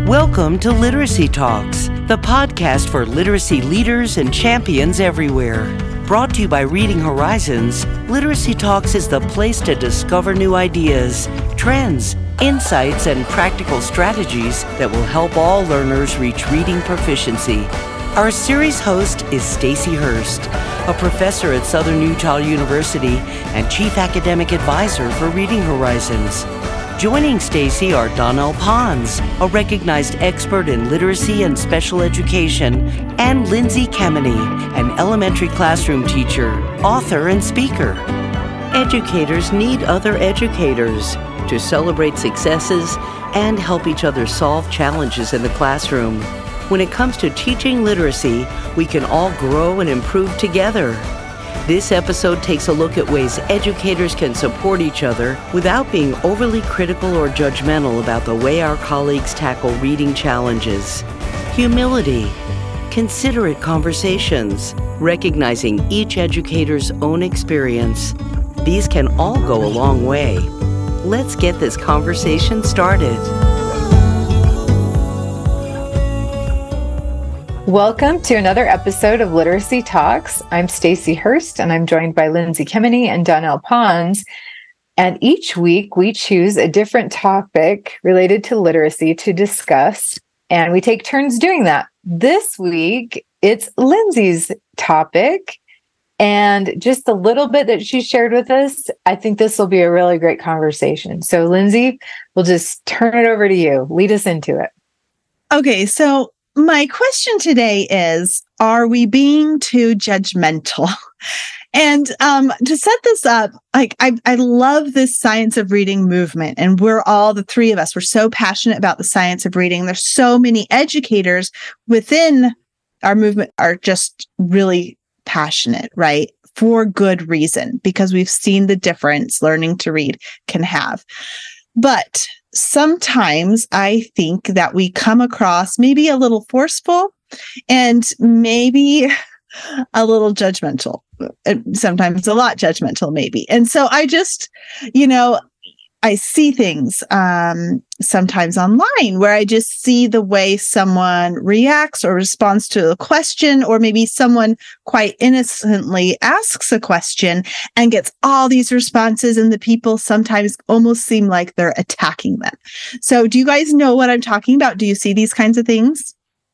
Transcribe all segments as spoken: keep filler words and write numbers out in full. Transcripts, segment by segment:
Welcome to Literacy Talks, the podcast for literacy leaders and champions everywhere. Brought to you by Reading Horizons, Literacy Talks is the place to discover new ideas, trends, insights, and practical strategies that will help all learners reach reading proficiency. Our series host is Stacy Hurst, a professor at Southern Utah University and chief academic advisor for Reading Horizons. Joining Stacy are Donnell Pons, a recognized expert in literacy and special education, and Lindsay Kemeny, an elementary classroom teacher, author, and speaker. Educators need other educators to celebrate successes and help each other solve challenges in the classroom. When it comes to teaching literacy, we can all grow and improve together. This episode takes a look at ways educators can support each other without being overly critical or judgmental about the way our colleagues tackle reading challenges. Humility, considerate conversations, recognizing each educator's own experience. These can all go a long way. Let's get this conversation started. Welcome to another episode of Literacy Talks. I'm Stacy Hurst, and I'm joined by Lindsay Kemeny and Donnell Pons. And each week, we choose a different topic related to literacy to discuss, and we take turns doing that. This week, it's Lindsay's topic, and just a little bit that she shared with us, I think this will be a really great conversation. So, Lindsay, we'll just turn it over to you. Lead us into it. Okay, so my question today is, are we being too judgmental? And um, to set this up, like I, I love this science of reading movement, and we're all, the three of us, we're so passionate about the science of reading. There's so many educators within our movement are just really passionate, right? For good reason, because we've seen the difference learning to read can have. But sometimes I think that we come across maybe a little forceful and maybe a little judgmental, sometimes a lot judgmental, maybe. And so I just, you know, I see things um, sometimes online where I just see the way someone reacts or responds to a question, or maybe someone quite innocently asks a question and gets all these responses, and the people sometimes almost seem like they're attacking them. So do you guys know what I'm talking about? Do you see these kinds of things?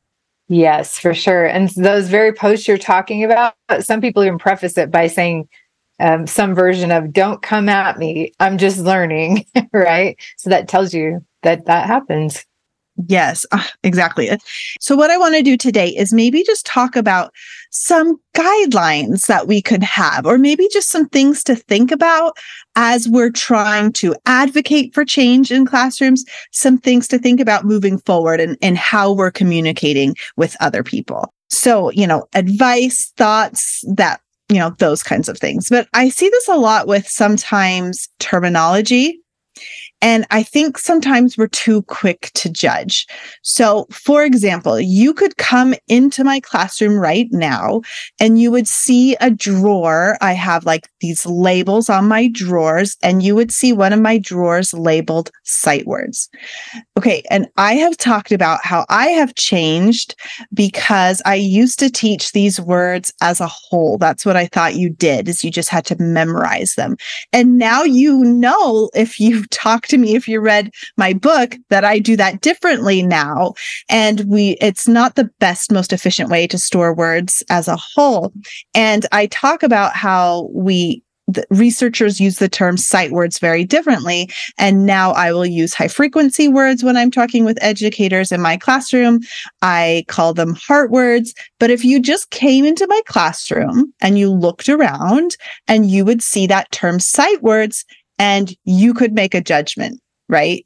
Yes, for sure. And those very posts you're talking about, some people even preface it by saying, Um, some version of "don't come at me, I'm just learning," right? So that tells you that that happens. Yes, uh, exactly. So what I want to do today is maybe just talk about some guidelines that we could have, or maybe just some things to think about as we're trying to advocate for change in classrooms, some things to think about moving forward, and, and how we're communicating with other people. So, you know, advice, thoughts, that you know, those kinds of things. But I see this a lot with sometimes terminology. And I think sometimes we're too quick to judge. So, for example, you could come into my classroom right now and you would see a drawer. I have like these labels on my drawers, and you would see one of my drawers labeled sight words. Okay. And I have talked about how I have changed because I used to teach these words as a whole. That's what I thought you did, is you just had to memorize them. And now, you know, if you've talked to me, if you read my book, that I do that differently now. And we, it's not the best, most efficient way to store words as a whole. And I talk about how we, the researchers use the term sight words very differently. And now I will use high frequency words when I'm talking with educators in my classroom. I call them heart words. But if you just came into my classroom and you looked around, and you would see that term sight words, and you could make a judgment, right?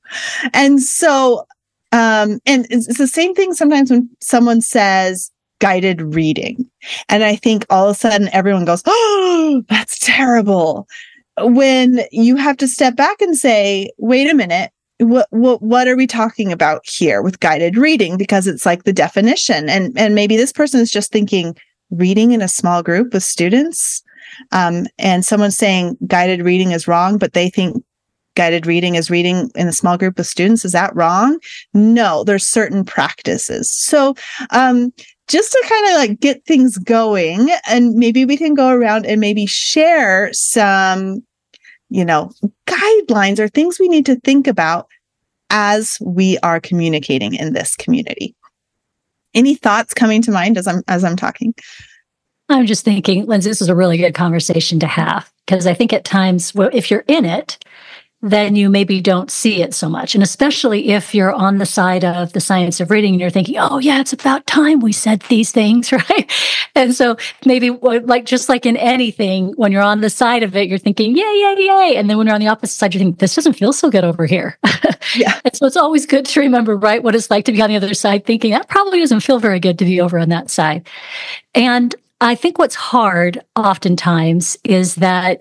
And so, um, and it's, it's the same thing sometimes when someone says guided reading. And I think all of a sudden everyone goes, "Oh, that's terrible." When you have to step back and say, wait a minute, what, what, what are we talking about here with guided reading? Because it's like the definition. And, and maybe this person is just thinking reading in a small group with students. Um, and someone's saying guided reading is wrong, but they think guided reading is reading in a small group of students. Is that wrong? No, there's certain practices. So, um, just to kind of like get things going, and maybe we can go around and maybe share some, you know, guidelines or things we need to think about as we are communicating in this community. Any thoughts coming to mind as I'm as I'm talking? I'm just thinking, Lindsay, this is a really good conversation to have, because I think at times, well, if you're in it, then you maybe don't see it so much. And especially if you're on the side of the science of reading and you're thinking, oh, yeah, it's about time we said these things, right? And so maybe like just like in anything, when you're on the side of it, you're thinking, yay, yay, yay. And then when you're on the opposite side, you think, this doesn't feel so good over here. Yeah. And so it's always good to remember, right, what it's like to be on the other side thinking that probably doesn't feel very good to be over on that side. And I think what's hard oftentimes is that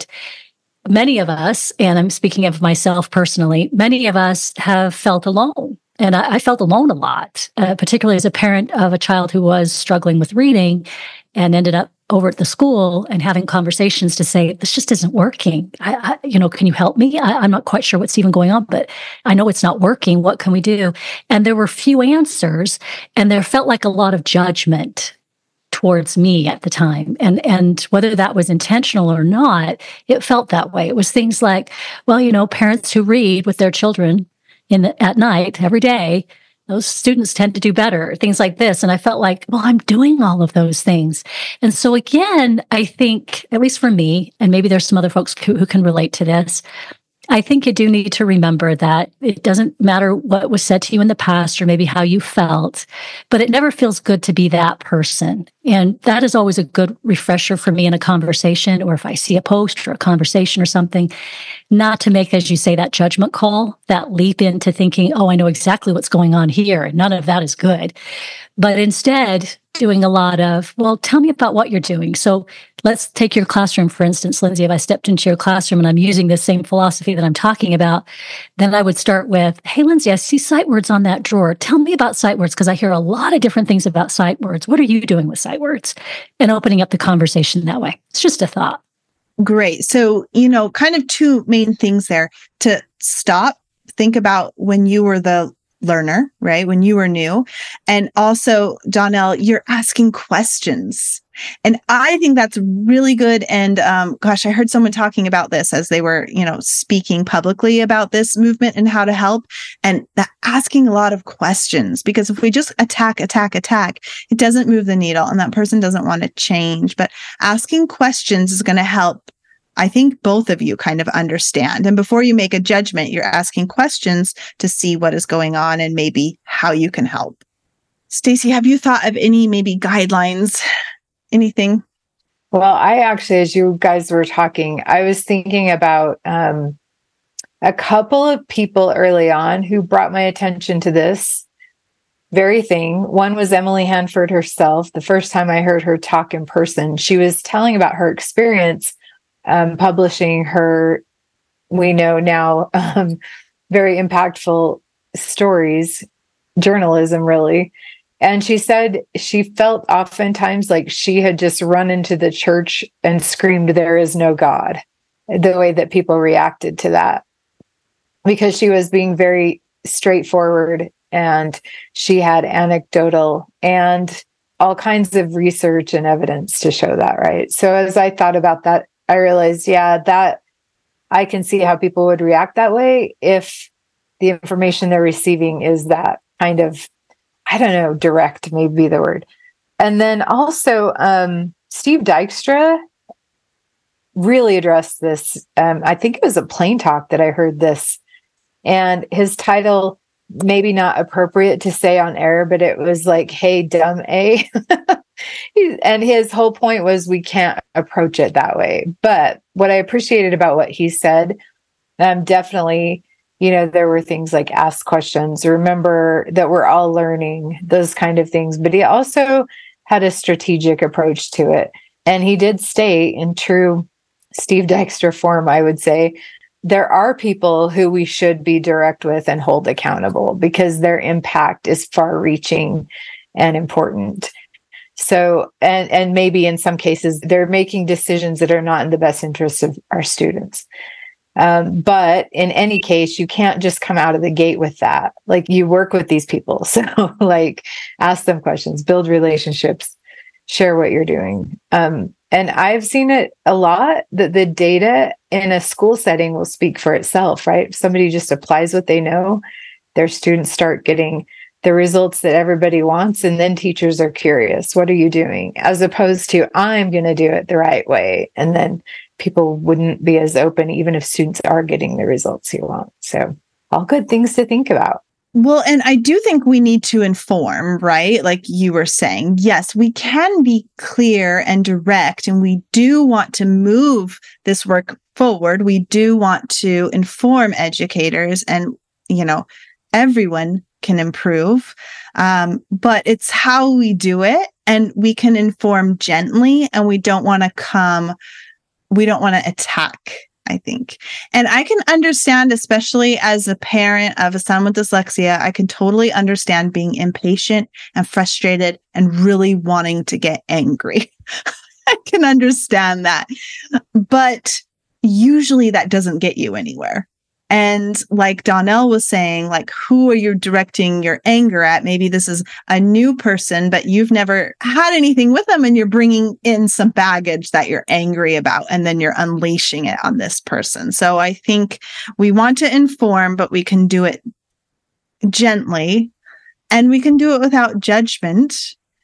many of us, and I'm speaking of myself personally, many of us have felt alone. And I, I felt alone a lot, uh, particularly as a parent of a child who was struggling with reading and ended up over at the school and having conversations to say, this just isn't working. I, I, you know, can you help me? I, I'm not quite sure what's even going on, but I know it's not working. What can we do? And there were few answers, and there felt like a lot of judgment towards me at the time. And and whether that was intentional or not, it felt that way. It was things like, well, you know, parents who read with their children in the, at night every day, those students tend to do better, things like this. And I felt like, well, I'm doing all of those things. And so again, I think, at least for me, and maybe there's some other folks who, who can relate to this, I think you do need to remember that it doesn't matter what was said to you in the past or maybe how you felt, but it never feels good to be that person. And that is always a good refresher for me in a conversation, or if I see a post or a conversation or something, not to make, as you say, that judgment call, that leap into thinking, oh, I know exactly what's going on here, and none of that is good. But instead, doing a lot of, well, tell me about what you're doing. So let's take your classroom, for instance, Lindsay. If I stepped into your classroom and I'm using this same philosophy that I'm talking about, then I would start with, hey, Lindsay, I see sight words on that drawer. Tell me about sight words, because I hear a lot of different things about sight words. What are you doing with sight words? And opening up the conversation that way. It's just a thought. Great. So, you know, kind of two main things there: to stop, think about when you were the learner, right? When you were new. And also, Donnell, you're asking questions. And I think that's really good. And um, gosh, I heard someone talking about this as they were, you know, speaking publicly about this movement and how to help, and that asking a lot of questions, because if we just attack, attack, attack, it doesn't move the needle and that person doesn't want to change. But asking questions is going to help, I think, both of you kind of understand. And before you make a judgment, you're asking questions to see what is going on and maybe how you can help. Stacy, have you thought of any maybe guidelines? Anything? Well, I actually, as you guys were talking, I was thinking about um, a couple of people early on who brought my attention to this very thing. One was Emily Hanford herself. The first time I heard her talk in person, she was telling about her experience um, publishing her, we know now, um, very impactful stories, journalism, really. And she said she felt oftentimes like she had just run into the church and screamed, "There is no God," the way that people reacted to that, because she was being very straightforward and she had anecdotal and all kinds of research and evidence to show that, right? So as I thought about that, I realized, yeah, that I can see how people would react that way if the information they're receiving is that kind of, I don't know, direct may be the word. And then also, um, Steve Dykstra really addressed this. Um, I think it was a Plain Talk that I heard this. And his title, maybe not appropriate to say on air, but it was like, "Hey, dumb A." And his whole point was we can't approach it that way. But what I appreciated about what he said, um, definitely, you know, there were things like ask questions, remember that we're all learning, those kind of things. But he also had a strategic approach to it. And he did state, in true Steve Dykstra form, I would say, there are people who we should be direct with and hold accountable because their impact is far reaching and important. So, and, and maybe in some cases, they're making decisions that are not in the best interest of our students. Um, but in any case, you can't just come out of the gate with that. Like, you work with these people. So like, ask them questions, build relationships, share what you're doing. Um, and I've seen it a lot that the data in a school setting will speak for itself, right? If somebody just applies what they know, their students start getting the results that everybody wants. And then teachers are curious, what are you doing? As opposed to, I'm going to do it the right way. And then people wouldn't be as open, even if students are getting the results you want. So all good things to think about. Well, and I do think we need to inform, right? Like you were saying, yes, we can be clear and direct, and we do want to move this work forward. We do want to inform educators, and, you know, everyone can improve. Um, but it's how we do it, and we can inform gently, and we don't want to come, we don't want to attack, I think. And I can understand, especially as a parent of a son with dyslexia, I can totally understand being impatient and frustrated and really wanting to get angry. I can understand that. But usually that doesn't get you anywhere. And like Donnell was saying, like, who are you directing your anger at? Maybe this is a new person, but you've never had anything with them, and you're bringing in some baggage that you're angry about, and then you're unleashing it on this person. So I think we want to inform, but we can do it gently, and we can do it without judgment,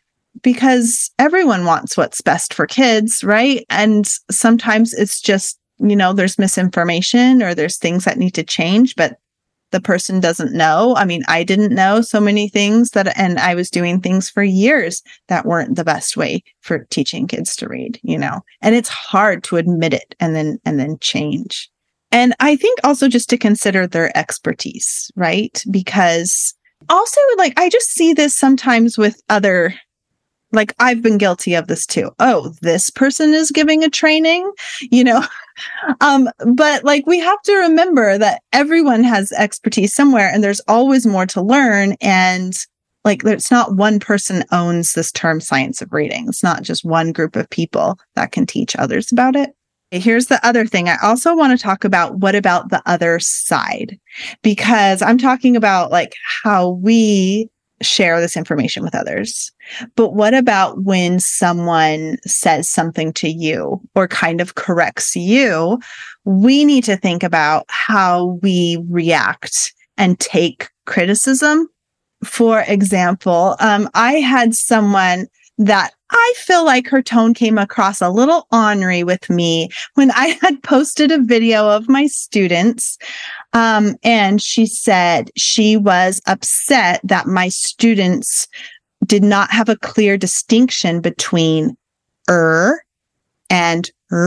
because everyone wants what's best for kids, right? And sometimes it's just, you know, there's misinformation or there's things that need to change, but the person doesn't know. I mean, I didn't know so many things that, and I was doing things for years that weren't the best way for teaching kids to read, you know, and it's hard to admit it and then, and then change. And I think also just to consider their expertise, right? Because also, like, I just see this sometimes with other, like, I've been guilty of this too. Oh, this person is giving a training, you know, um, but like, we have to remember that everyone has expertise somewhere, and there's always more to learn. And like, it's not one person owns this term science of reading. It's not just one group of people that can teach others about it. Here's the other thing. I also want to talk about, what about the other side? Because I'm talking about like how we share this information with others. But what about when someone says something to you or kind of corrects you? We need to think about how we react and take criticism. For example, um, I had someone that I feel like her tone came across a little ornery with me when I had posted a video of my students. Um, and she said she was upset that my students did not have a clear distinction between er and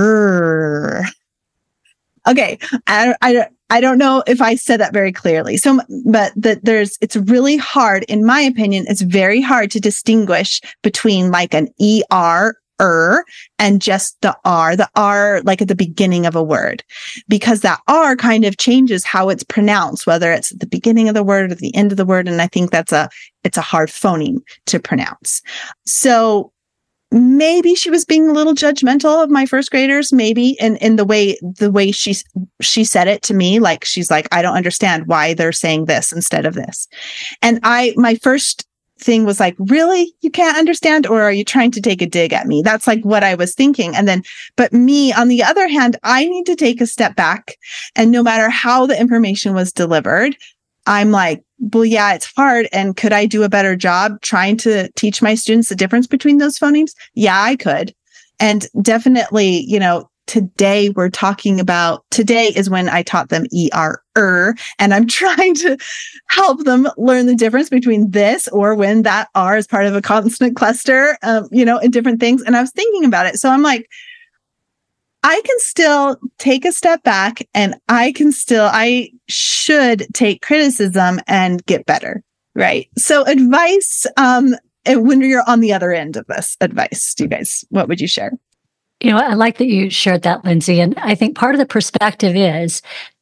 er. Okay, I, I, I don't know if I said that very clearly. So, but that there's, it's really hard, in my opinion, it's very hard to distinguish between like an E R, er, and just the R, the R like at the beginning of a word, because that R kind of changes how it's pronounced, whether it's at the beginning of the word or the end of the word. And I think that's a, it's a hard phoneme to pronounce. So maybe she was being a little judgmental of my first graders, maybe in, in the way, the way she, she said it to me. Like, she's like, I don't understand why they're saying this instead of this. And I, my first thing was like, really? You can't understand? Or are you trying to take a dig at me? That's like what I was thinking. And then, but me, on the other hand, I need to take a step back. And no matter how the information was delivered, I'm like, well, yeah, it's hard. And could I do a better job trying to teach my students the difference between those phonemes? Yeah, I could. And definitely, you know, today we're talking about, today is when I taught them E R, er, and I'm trying to help them learn the difference between this, or when that R is part of a consonant cluster, um, you know, and different things. And I was thinking about it. So I'm like, I can still take a step back, and I can still, I should take criticism and get better, right? So advice, um, when you're on the other end of this advice, do you guys, what would you share? You know, I like that you shared that, Lindsay. And I think part of the perspective is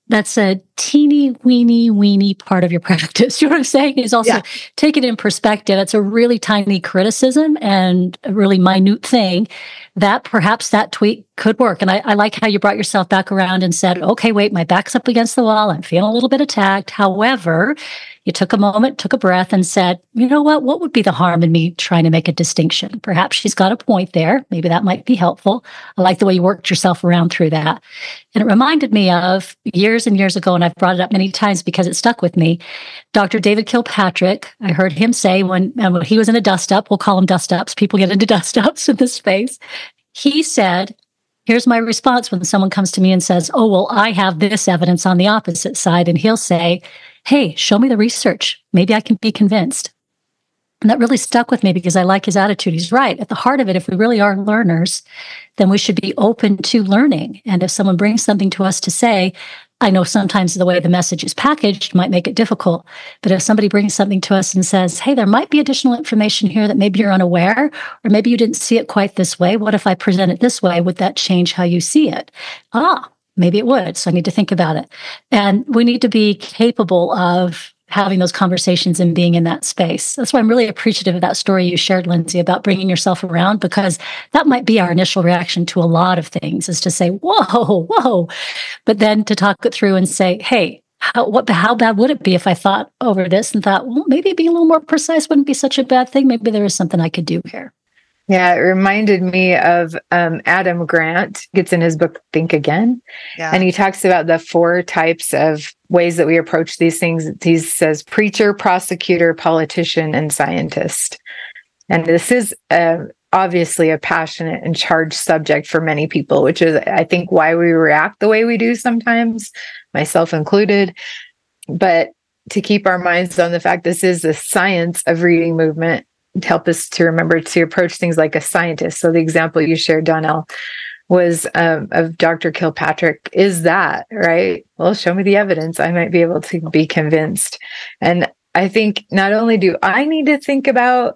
that's a teeny weeny weeny part of your practice. You know what I'm saying? Is also Yeah. take it in perspective. It's a really tiny criticism and a really minute thing that perhaps that tweak could work. And I, I like how you brought yourself back around and said, okay, wait, my back's up against the wall. I'm feeling a little bit attacked. However, you took a moment, took a breath and said, you know what, what would be the harm in me trying to make a distinction? Perhaps she's got a point there. Maybe that might be helpful. I like the way you worked yourself around through that. And it reminded me of years and years ago, and I've brought it up many times because it stuck with me. Doctor David Kilpatrick, I heard him say when, when he was in a dust up, we'll call them dust ups. People get into dust ups in this space. He said, here's my response when someone comes to me and says, oh, well, I have this evidence on the opposite side. And he'll say, hey, show me the research. Maybe I can be convinced. And that really stuck with me because I like his attitude. He's right. At the heart of it, if we really are learners, then we should be open to learning. And if someone brings something to us to say, I know sometimes the way the message is packaged might make it difficult. But if somebody brings something to us and says, hey, there might be additional information here that maybe you're unaware, or maybe you didn't see it quite this way. What if I present it this way? Would that change how you see it? Ah, maybe it would. So I need to think about it. And we need to be capable of having those conversations and being in that space. That's why I'm really appreciative of that story you shared, Lindsay, about bringing yourself around, because that might be our initial reaction to a lot of things is to say, whoa, whoa. But then to talk it through and say, hey, how, what, how bad would it be if I thought over this and thought, well, maybe being a little more precise wouldn't be such a bad thing. Maybe there is something I could do here. Yeah, it reminded me of um, Adam Grant gets in his book, Think Again. Yeah. And he talks about the four types of ways that we approach these things. He says preacher, prosecutor, politician, and scientist. And this is uh, obviously a passionate and charged subject for many people, which is, I think, why we react the way we do sometimes, myself included. But to keep our minds on the fact this is the science of reading movement, to help us to remember to approach things like a scientist. So the example you shared, Donnell, was um, of Doctor Kilpatrick is that, right? Well, show me the evidence. I might be able to be convinced. And I think not only do I need to think about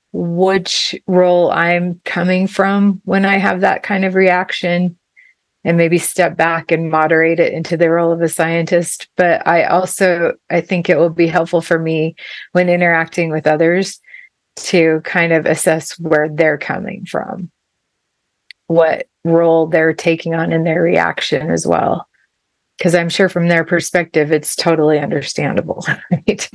which role I'm coming from when I have that kind of reaction and maybe step back and moderate it into the role of a scientist, but I also, I think it will be helpful for me when interacting with others to kind of assess where they're coming from, what role they're taking on in their reaction as well. Because I'm sure from their perspective, it's totally understandable, right?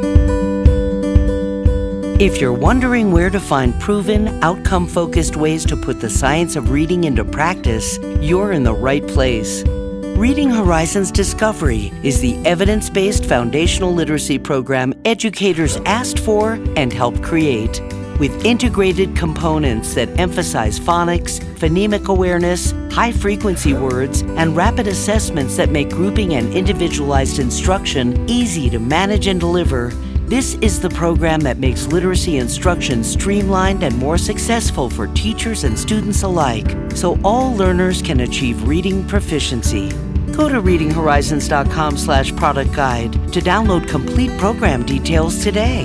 If you're wondering where to find proven, outcome-focused ways to put the science of reading into practice, you're in the right place. Reading Horizons Discovery is the evidence-based foundational literacy program educators asked for and helped create, with integrated components that emphasize phonics, phonemic awareness, high-frequency words, and rapid assessments that make grouping and individualized instruction easy to manage and deliver. This is the program that makes literacy instruction streamlined and more successful for teachers and students alike, so all learners can achieve reading proficiency. Go to reading horizons dot com slash product guide to download complete program details today.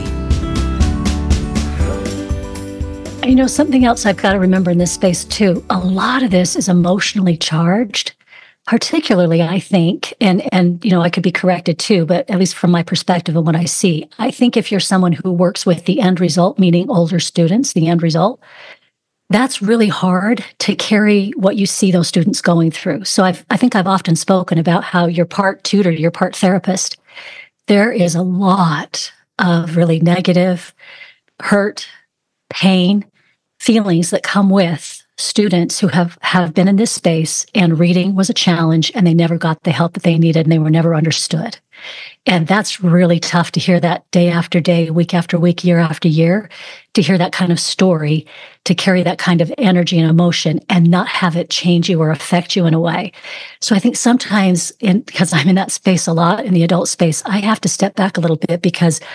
You know, something else I've got to remember in this space too, a lot of this is emotionally charged, particularly, I think, and, and, you know, I could be corrected too, but at least from my perspective and what I see, I think if you're someone who works with the end result, meaning older students, the end result, that's really hard to carry what you see those students going through. So I've, I think I've often spoken about how you're part tutor, you're part therapist. There is a lot of really negative, hurt, pain, feelings that come with students who have, have been in this space and reading was a challenge and they never got the help that they needed and they were never understood. And that's really tough to hear that day after day, week after week, year after year, to hear that kind of story, to carry that kind of energy and emotion and not have it change you or affect you in a way. So I think sometimes, in, because I'm in that space a lot, in the adult space, I have to step back a little bit because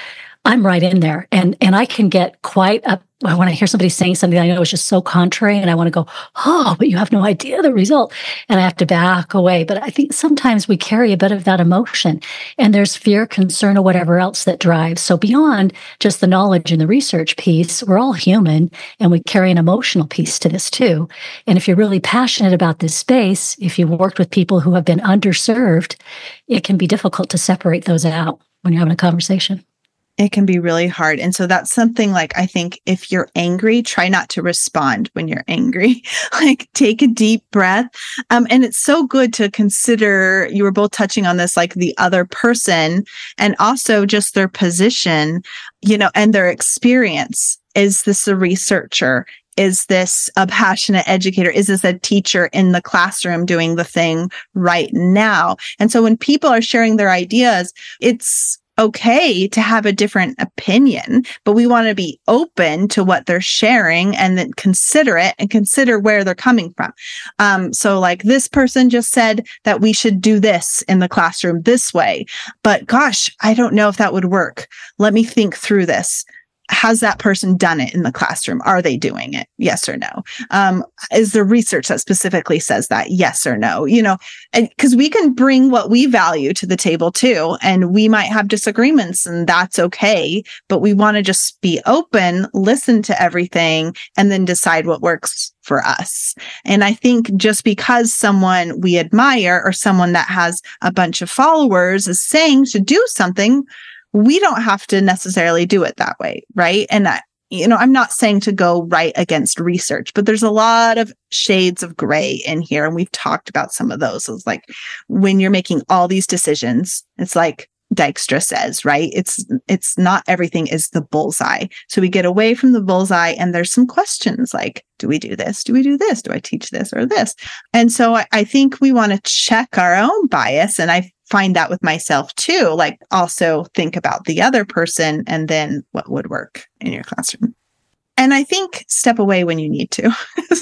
I'm right in there. And and I can get quite up when I hear somebody saying something I know is just so contrary, and I want to go, oh, but you have no idea the result. And I have to back away. But I think sometimes we carry a bit of that emotion, and there's fear, concern, or whatever else that drives. So beyond just the knowledge and the research piece, we're all human, and we carry an emotional piece to this too. And if you're really passionate about this space, if you've worked with people who have been underserved, it can be difficult to separate those out when you're having a conversation. It can be really hard. And so that's something like, I think if you're angry, try not to respond when you're angry. Like take a deep breath. Um, and it's so good to consider, you were both touching on this, like the other person and also just their position, you know, and their experience. Is this a researcher? Is this a passionate educator? Is this a teacher in the classroom doing the thing right now? And so when people are sharing their ideas, it's okay to have a different opinion, but we want to be open to what they're sharing and then consider it and consider where they're coming from. Um, so like this person just said that we should do this in the classroom this way, but gosh, I don't know if that would work. Let me think through this. Has that person done it in the classroom? Are they doing it? Yes or no? Um, is there research that specifically says that? Yes or no? You know, and because we can bring what we value to the table too, and we might have disagreements, and that's okay. But we want to just be open, listen to everything, and then decide what works for us. And I think just because someone we admire or someone that has a bunch of followers is saying to do something, we don't have to necessarily do it that way, right? And I, you know, I'm not saying to go right against research, but there's a lot of shades of gray in here. And we've talked about some of those. It's like when you're making all these decisions, it's like Dijkstra says, right? It's, it's not everything is the bullseye. So we get away from the bullseye and there's some questions like, do we do this? Do we do this? Do I teach this or this? And so I, I think we want to check our own bias. And I find that with myself too, like also think about the other person and then what would work in your classroom. And I think step away when you need to.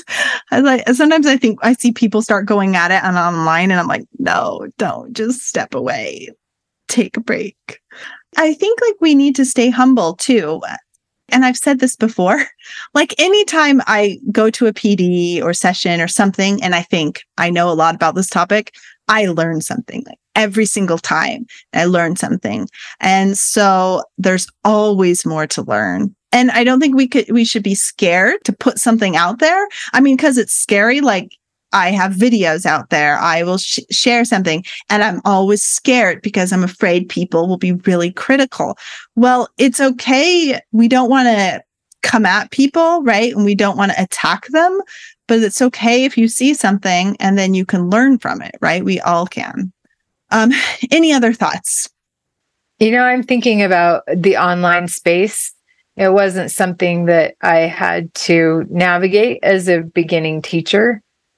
I like, sometimes I think I see people start going at it and online and I'm like, no, don't, just step away, take a break. I think like we need to stay humble too. And I've said this before, like anytime I go to a P D or session or something, and I think I know a lot about this topic, I learn something. Like every single time I learn something. And so there's always more to learn. And I don't think we could, we should be scared to put something out there. I mean, because it's scary. Like I have videos out there. I will sh- share something and I'm always scared because I'm afraid people will be really critical. Well, it's okay. We don't want to come at people, right? And we don't want to attack them, but it's okay if you see something and then you can learn from it, right? We all can. Um, any other thoughts? You know, I'm thinking about the online space. It wasn't something that I had to navigate as a beginning teacher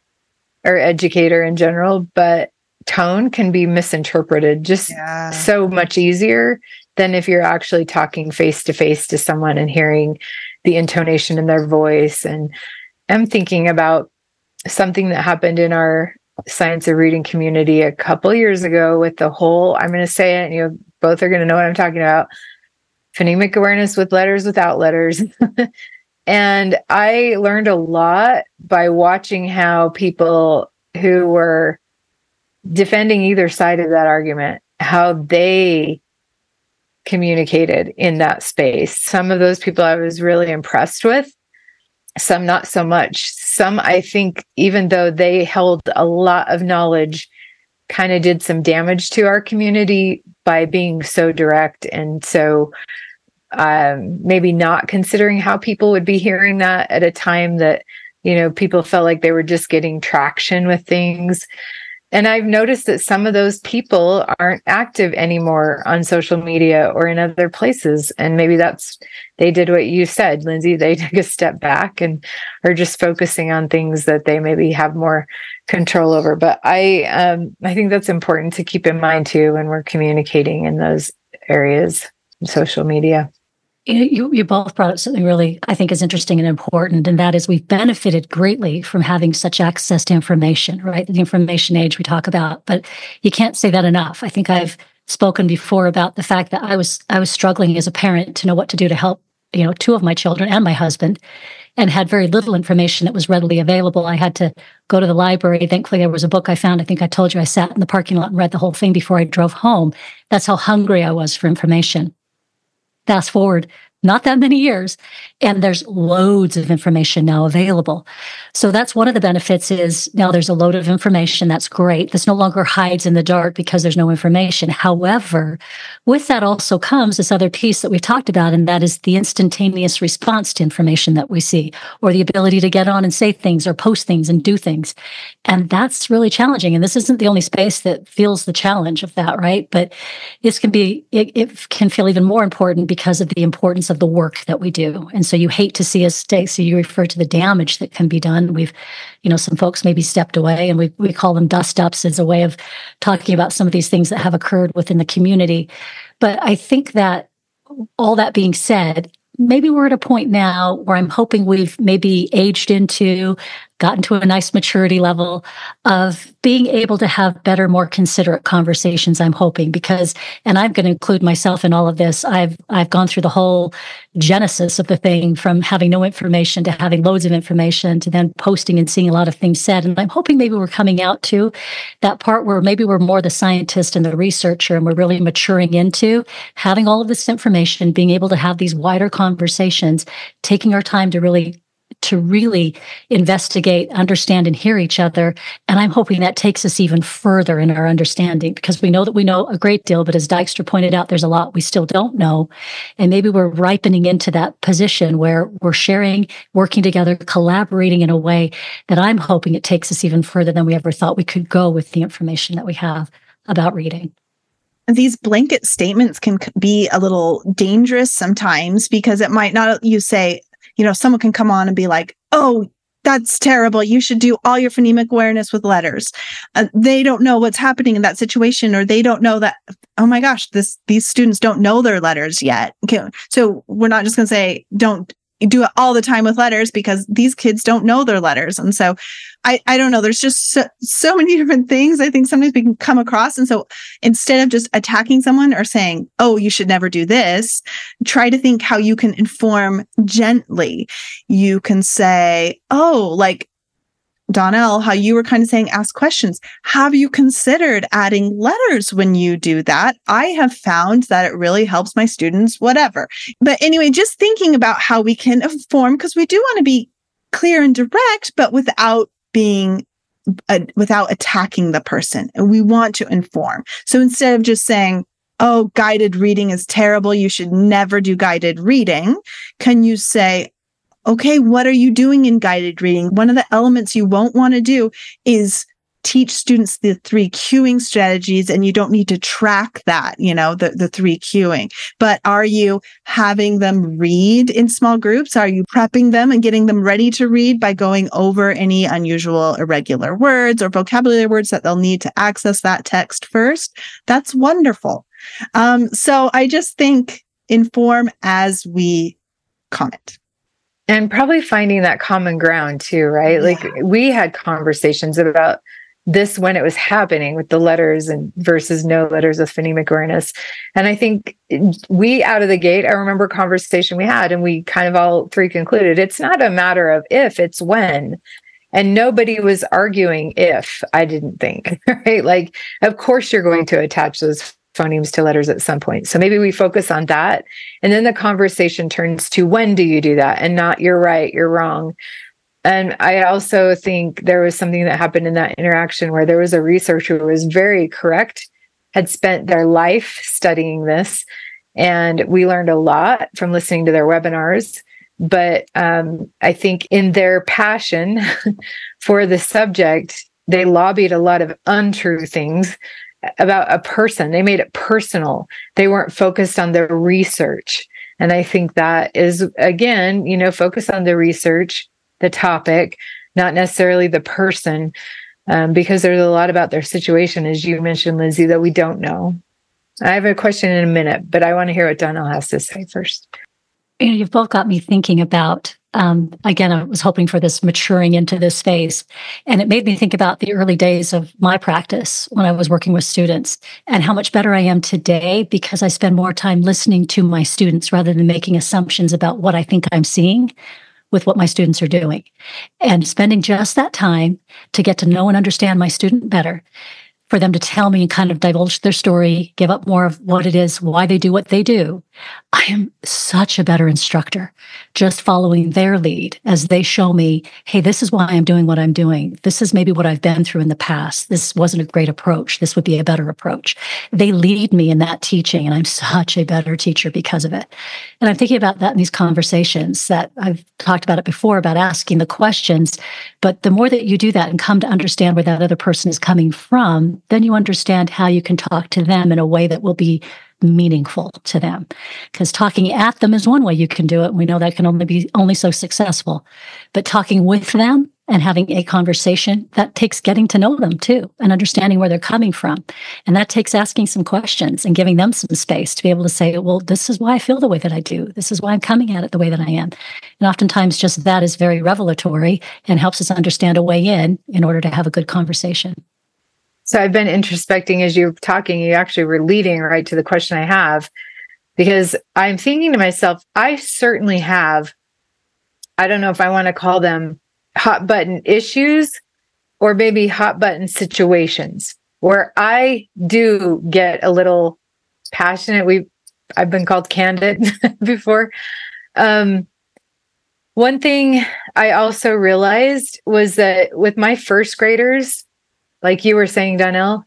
or educator in general, but tone can be misinterpreted just yeah. so much easier than if you're actually talking face to face to someone and hearing the intonation in their voice. And I'm thinking about something that happened in our Science of Reading community a couple years ago with the whole, I'm going to say it, and you both are going to know what I'm talking about, phonemic awareness with letters, without letters. And I learned a lot by watching how people who were defending either side of that argument, how they communicated in that space. Some of those people I was really impressed with, some not so much. Some, I think, even though they held a lot of knowledge, kind of did some damage to our community by being so direct and so um, maybe not considering how people would be hearing that at a time that, you know, people felt like they were just getting traction with things. And I've noticed that some of those people aren't active anymore on social media or in other places. And maybe that's, they did what you said, Lindsay, they took a step back and are just focusing on things that they maybe have more control over. But I, um, I think that's important to keep in mind too, when we're communicating in those areas, social media. You, you both brought up something really, I think, is interesting and important, and that is we've benefited greatly from having such access to information, right? The information age we talk about, but you can't say that enough. I think I've spoken before about the fact that I was I was struggling as a parent to know what to do to help, you know, two of my children and my husband, and had very little information that was readily available. I had to go to the library. Thankfully, there was a book I found. I think I told you I sat in the parking lot and read the whole thing before I drove home. That's how hungry I was for information. Fast forward not that many years, and there's loads of information now available. So that's one of the benefits is now there's a load of information. That's great. This no longer hides in the dark because there's no information. However, with that also comes this other piece that we've talked about, and that is the instantaneous response to information that we see, or the ability to get on and say things or post things and do things. And that's really challenging. And this isn't the only space that feels the challenge of that, right? But this can be, it, it can feel even more important because of the importance of the work that we do. And so you hate to see us stay. So you refer to the damage that can be done. We've, you know, some folks maybe stepped away, and we we call them dust ups as a way of talking about some of these things that have occurred within the community. But I think that all that being said, maybe we're at a point now where I'm hoping we've maybe aged into, gotten to a nice maturity level of being able to have better, more considerate conversations, I'm hoping, because, and I'm going to include myself in all of this, I've I've gone through the whole genesis of the thing, from having no information to having loads of information to then posting and seeing a lot of things said. And I'm hoping maybe we're coming out to that part where maybe we're more the scientist and the researcher, and we're really maturing into having all of this information, being able to have these wider conversations, taking our time to really to really investigate, understand, and hear each other. And I'm hoping that takes us even further in our understanding, because we know that we know a great deal, but as Dykstra pointed out, there's a lot we still don't know. And maybe we're ripening into that position where we're sharing, working together, collaborating in a way that I'm hoping it takes us even further than we ever thought we could go with the information that we have about reading. These blanket statements can be a little dangerous sometimes, because it might not, you say, you know, someone can come on and be like, oh, that's terrible. You should do all your phonemic awareness with letters. Uh, they don't know what's happening in that situation, or they don't know that, oh my gosh, this these students don't know their letters yet. Okay. So we're not just going to say, don't do it all the time with letters, because these kids don't know their letters. And so I, I don't know, there's just so, so many different things I think sometimes we can come across. And so instead of just attacking someone or saying, oh, you should never do this, try to think how you can inform gently. You can say, oh, like Donnell, how you were kind of saying, ask questions. Have you considered adding letters when you do that? I have found that it really helps my students, whatever. But anyway, just thinking about how we can inform, because we do want to be clear and direct, but without being, uh, without attacking the person. And we want to inform. So instead of just saying, oh, guided reading is terrible, you should never do guided reading, can you say, okay, what are you doing in guided reading? One of the elements you won't want to do is teach students the three cueing strategies, and you don't need to track that, you know, the, the three cueing. But are you having them read in small groups? Are you prepping them and getting them ready to read by going over any unusual, irregular words or vocabulary words that they'll need to access that text first? That's wonderful. Um, so I just think inform as we comment. And probably finding that common ground too, right? Yeah. Like we had conversations about this when it was happening with the letters and versus no letters with phonemic awareness. And I think we out of the gate, I remember a conversation we had, and we kind of all three concluded it's not a matter of if, it's when. And nobody was arguing if, I didn't think, right? Like, of course you're going to attach those phonemes to letters at some point. So maybe we focus on that. And then the conversation turns to when do you do that, and not you're right, you're wrong. And I also think there was something that happened in that interaction where there was a researcher who was very correct, had spent their life studying this. And we learned a lot from listening to their webinars. But um, I think in their passion for the subject, they lobbied a lot of untrue things about a person. They made it personal. They weren't focused on the research. And I think that is, again, you know, focus on the research, the topic, not necessarily the person, um, because there's a lot about their situation, as you mentioned, Lindsay, that we don't know. I have a question in a minute, but I want to hear what Donnell has to say first. You know, you've both got me thinking about um, again, I was hoping for this maturing into this phase. And it made me think about the early days of my practice when I was working with students and how much better I am today because I spend more time listening to my students rather than making assumptions about what I think I'm seeing with what my students are doing. And spending just that time to get to know and understand my student better, for them to tell me and kind of divulge their story, give up more of what it is, why they do what they do. I am such a better instructor just following their lead as they show me, hey, this is why I'm doing what I'm doing. This is maybe what I've been through in the past. This wasn't a great approach. This would be a better approach. They lead me in that teaching, and I'm such a better teacher because of it. And I'm thinking about that in these conversations that I've talked about it before, about asking the questions. But the more that you do that and come to understand where that other person is coming from, then you understand how you can talk to them in a way that will be meaningful to them. Because talking at them is one way you can do it. We know that can only be only so successful. But talking with them and having a conversation, that takes getting to know them too and understanding where they're coming from. And that takes asking some questions and giving them some space to be able to say, well, this is why I feel the way that I do. This is why I'm coming at it the way that I am. And oftentimes just that is very revelatory and helps us understand a way in in order to have a good conversation. So I've been introspecting as you're talking. You actually were leading right to the question I have, because I'm thinking to myself, I certainly have, I don't know if I want to call them hot button issues or maybe hot button situations where I do get a little passionate. We, I've been called candid before. Um, one thing I also realized was that with my first graders, like you were saying, Donnell,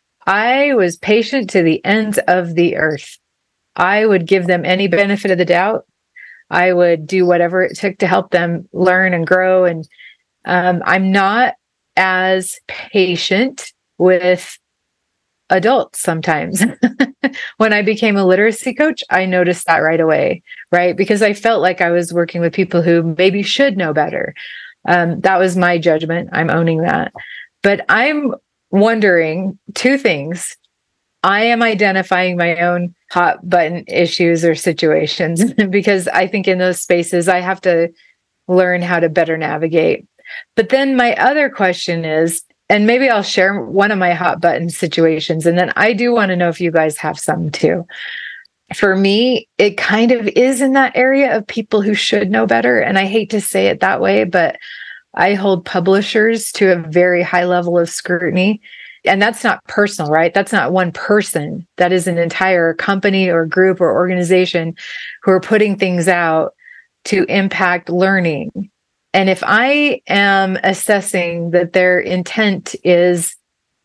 I was patient to the ends of the earth. I would give them any benefit of the doubt. I would do whatever it took to help them learn and grow. And um, I'm not as patient with adults sometimes. When I became a literacy coach, I noticed that right away, right? Because I felt like I was working with people who maybe should know better. Um, that was my judgment. I'm owning that. But I'm wondering two things. I am identifying my own hot button issues or situations because I think in those spaces I have to learn how to better navigate. But then my other question is, and maybe I'll share one of my hot button situations, and then I do want to know if you guys have some too. For me, it kind of is in that area of people who should know better. And I hate to say it that way, but I hold publishers to a very high level of scrutiny. And that's not personal, right? That's not one person. That is an entire company or group or organization who are putting things out to impact learning. And if I am assessing that their intent is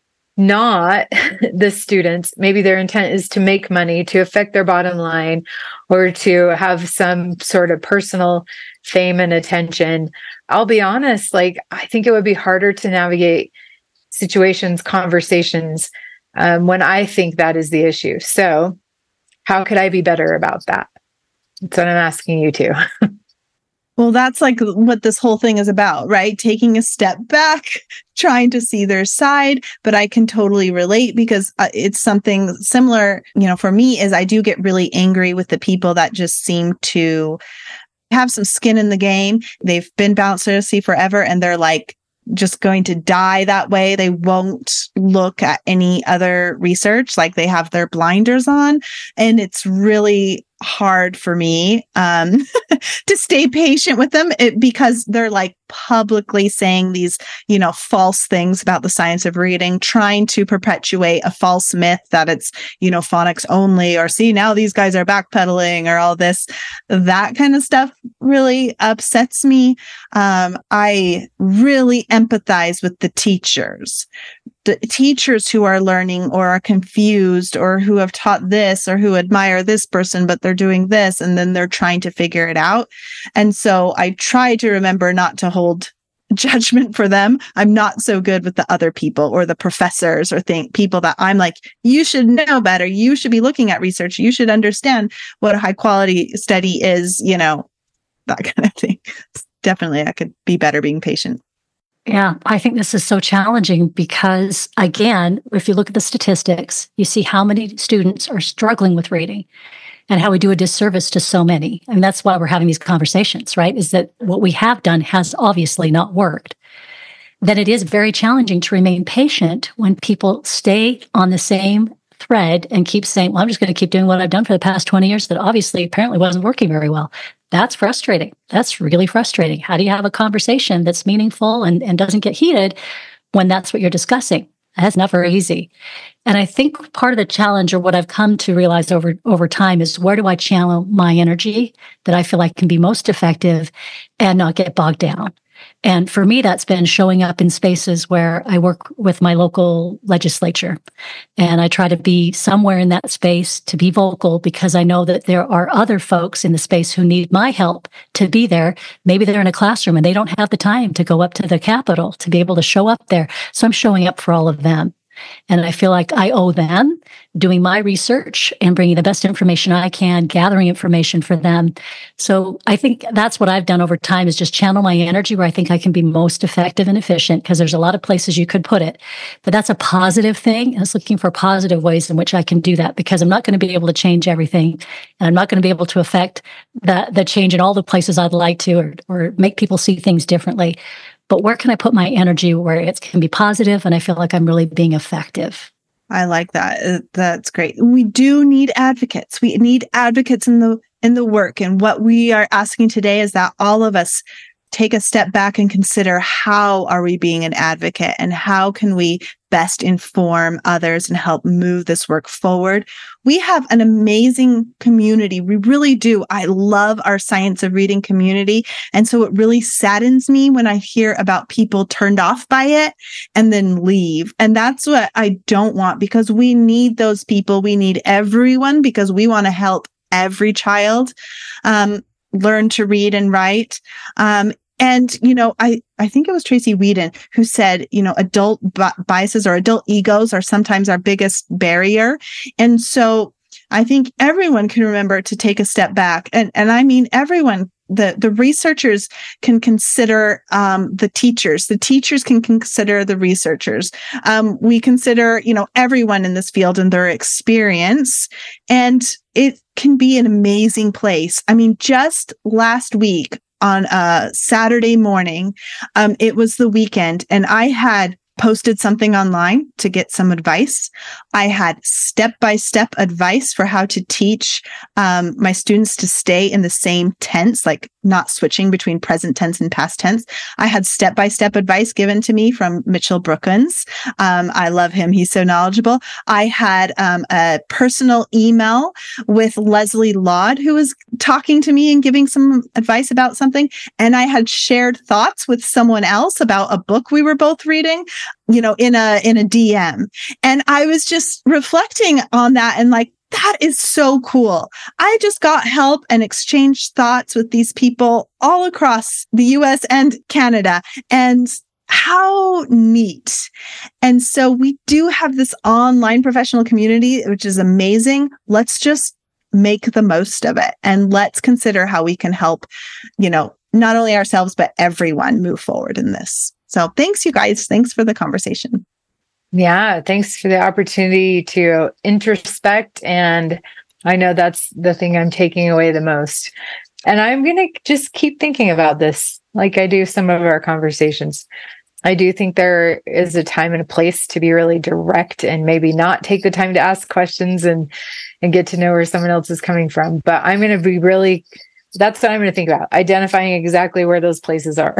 not the students, maybe their intent is to make money, to affect their bottom line, or to have some sort of personal fame and attention, I'll be honest, like, I think it would be harder to navigate situations, conversations, um, when I think that is the issue. So how could I be better about that? That's what I'm asking you to. Well, that's like what this whole thing is about, right? Taking a step back, trying to see their side. But I can totally relate because uh, it's something similar, you know, for me is I do get really angry with the people that just seem to have some skin in the game. They've been balanced literacy forever and they're like just going to die that way. They won't look at any other research, like they have their blinders on. And it's really hard for me um, to stay patient with them it, because they're like publicly saying these, you know, false things about the science of reading, trying to perpetuate a false myth that it's, you know, phonics only, or see, now these guys are backpedaling or all this. That kind of stuff really upsets me. Um, I really empathize with the teachers. The teachers who are learning or are confused or who have taught this or who admire this person, but they're doing this and then they're trying to figure it out. And so I try to remember not to hold judgment for them. I'm not so good with the other people or the professors or think people that I'm like, you should know better. You should be looking at research. You should understand what a high quality study is, you know, that kind of thing. Definitely, I could be better being patient. Yeah, I think this is so challenging because, again, if you look at the statistics, you see how many students are struggling with reading and how we do a disservice to so many. I mean, that's why we're having these conversations, right? Is that what we have done has obviously not worked. Then it is very challenging to remain patient when people stay on the same thread and keep saying, well, I'm just going to keep doing what I've done for the past twenty years that obviously apparently wasn't working very well. That's frustrating. That's really frustrating. How do you have a conversation that's meaningful and, and doesn't get heated when that's what you're discussing? That's never easy. And I think part of the challenge, or what I've come to realize over, over time, is where do I channel my energy that I feel like can be most effective and not get bogged down? And for me, that's been showing up in spaces where I work with my local legislature. And I try to be somewhere in that space to be vocal because I know that there are other folks in the space who need my help to be there. Maybe they're in a classroom and they don't have the time to go up to the Capitol to be able to show up there. So I'm showing up for all of them. And I feel like I owe them doing my research and bringing the best information I can, gathering information for them. So I think that's what I've done over time, is just channel my energy where I think I can be most effective and efficient, because there's a lot of places you could put it. But that's a positive thing. And I was looking for positive ways in which I can do that, because I'm not going to be able to change everything. And I'm not going to be able to affect the, the change in all the places I'd like to, or, or make people see things differently. But where can I put my energy where it can be positive and I feel like I'm really being effective? I like that. That's great. We do need advocates. We need advocates in the in the work. And what we are asking today is that all of us take a step back and consider, how are we being an advocate and how can we best inform others and help move this work forward? We have an amazing community. We really do. I love our Science of Reading community. And so it really saddens me when I hear about people turned off by it and then leave. And that's what I don't want, because we need those people. We need everyone, because we want to help every child um, learn to read and write. Um, and, you know, I, I think it was Tracy Whedon who said, you know, adult bi- biases or adult egos are sometimes our biggest barrier. And so I think everyone can remember to take a step back. And, and I mean, everyone, the, the researchers can consider um, the teachers. The teachers can consider the researchers. Um, we consider, you know, everyone in this field and their experience. And it can be an amazing place. I mean, just last week on a Saturday morning, um, it was the weekend, and I had posted something online to get some advice. I had step-by-step advice for how to teach um, my students to stay in the same tense, like not switching between present tense and past tense. I had step-by-step advice given to me from Mitchell Brookins. Um, I love him. He's so knowledgeable. I had um, a personal email with Leslie Laud, who was talking to me and giving some advice about something. And I had shared thoughts with someone else about a book we were both reading, you know, in a, in a D M. And I was just reflecting on that and like, that is so cool. I just got help and exchanged thoughts with these people all across the U S and Canada. And how neat. And so we do have this online professional community, which is amazing. Let's just make the most of it. And let's consider how we can help, you know, not only ourselves, but everyone move forward in this. So thanks, you guys. Thanks for the conversation. Yeah, thanks for the opportunity to introspect. And I know that's the thing I'm taking away the most. And I'm going to just keep thinking about this like I do some of our conversations. I do think there is a time and a place to be really direct and maybe not take the time to ask questions and, and get to know where someone else is coming from. But I'm going to be really, that's what I'm going to think about, identifying exactly where those places are.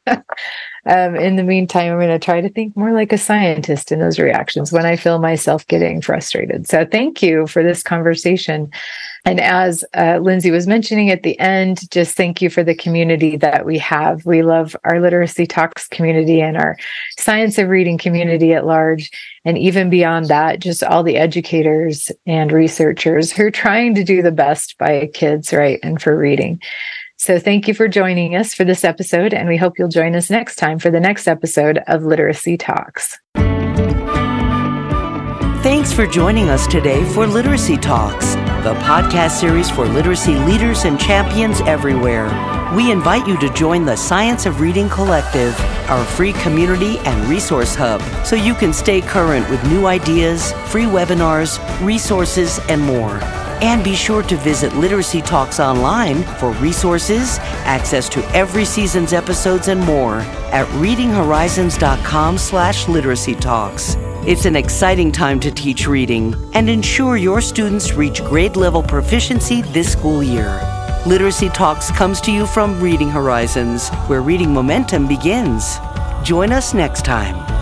Um, in the meantime, I'm going to try to think more like a scientist in those reactions when I feel myself getting frustrated. So thank you for this conversation. And as uh, Lindsay was mentioning at the end, just thank you for the community that we have. We love our Literacy Talks community and our Science of Reading community at large. And even beyond that, just all the educators and researchers who are trying to do the best by kids, right, and for reading. So thank you for joining us for this episode, and we hope you'll join us next time for the next episode of Literacy Talks. Thanks for joining us today for Literacy Talks, the podcast series for literacy leaders and champions everywhere. We invite you to join the Science of Reading Collective, our free community and resource hub, so you can stay current with new ideas, free webinars, resources, and more. And be sure to visit Literacy Talks online for resources, access to every season's episodes, and more at reading horizons dot com slash literacy talks. It's an exciting time to teach reading and ensure your students reach grade level proficiency this school year. Literacy Talks comes to you from Reading Horizons, where reading momentum begins. Join us next time.